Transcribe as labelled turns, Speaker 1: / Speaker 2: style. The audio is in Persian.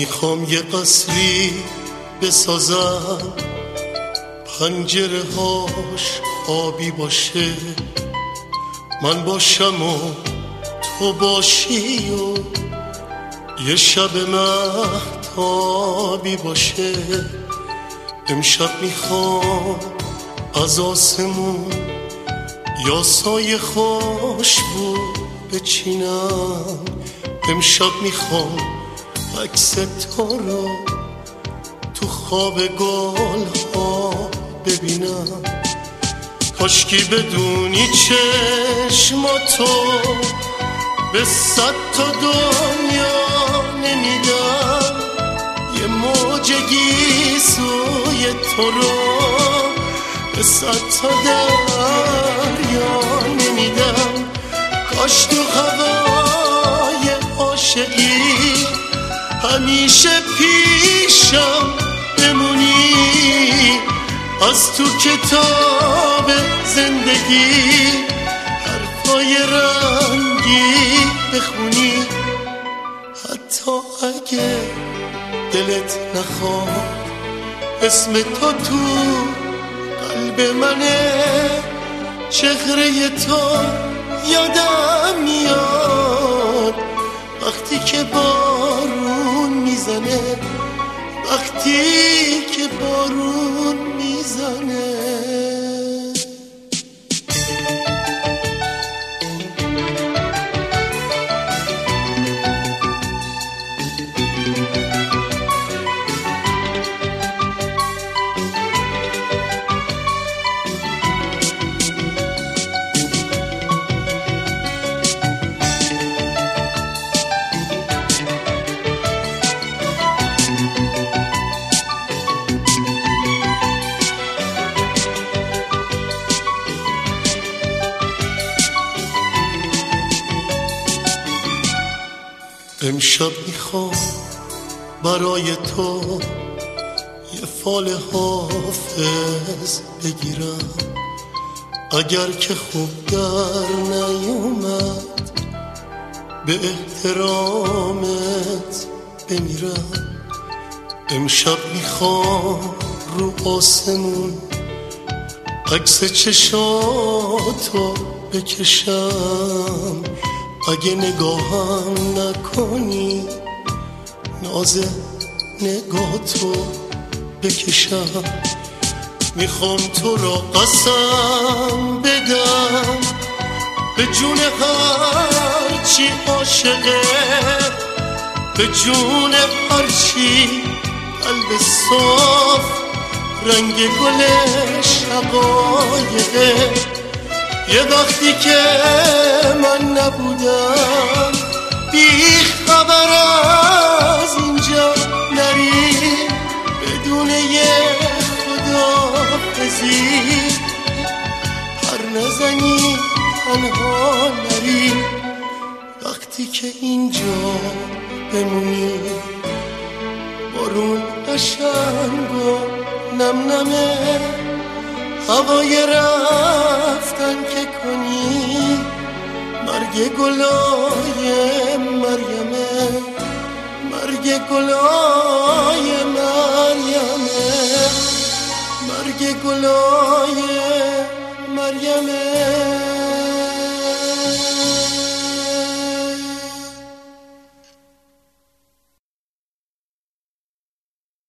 Speaker 1: میخوام یه قصری بسازم، پنجره هاش آبی باشه، من باشم و تو باشی و یه شب مهتابی باشه. امشب میخوام از آسمون یا سایه خوشبو بچینم، امشب میخوام عکس تو رو تو خواب گل ها ببینم. کاشکی بدونی چشماتو به 100 تا دنیا نمیدم، یه موج گیسوی تو رو به 100 تا دریا نمیدم. کاش تو هوای عاشقی همیشه پیشم بمونی، از تو کتاب زندگی حرفای رنگی بخونی. حتی اگه دلت نخواد اسم تو تو قلب منه، چهره تو یادم میاد وقتی که بارون میزنه، وقتی که بارون میزنه. امشب میخوام برای تو یه فال حافظ بگیرم، اگر که خوب در نیومد به احترامت بمیرم. امشب میخوام رو آسمون عکس چشاتو بکشم، اگه نگاهم نکنی ناز نگاتو بکشم. میخوام تو را قسم بدم به جون هرچی عاشقه، به جون هرچی قلب صاف رنگ گل شقایقه. یه وقتی که من نبودم بی خبر از اینجا نری، بدون یه خداحافظی پر نزنی تنها نری. وقتی که اینجا بمونی بارون قشنگ و نم نمه، هوای رفتن که کنی مرگ گلای مریمه، مرگ گلای مریمه، مرگ گلای